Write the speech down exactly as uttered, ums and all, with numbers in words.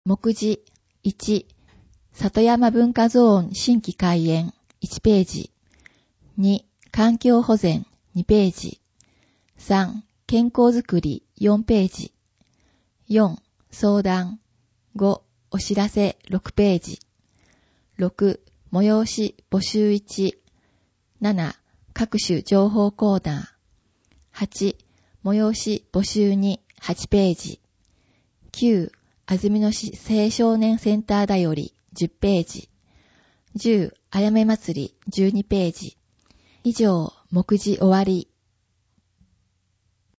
目次いち、里山文化ゾーン新規開園いちページ。に、環境保全にページ。さん、健康づくりよんページ。よん、相談。ご、お知らせろくページ。ろく、催し募集いち。なな、各種情報コーナー。はち、催し募集にはちページ。きゅう、安曇野市青少年センターだよりじゅっページ。じゅう、あやめ祭りじゅうにページ。以上、目次終わり。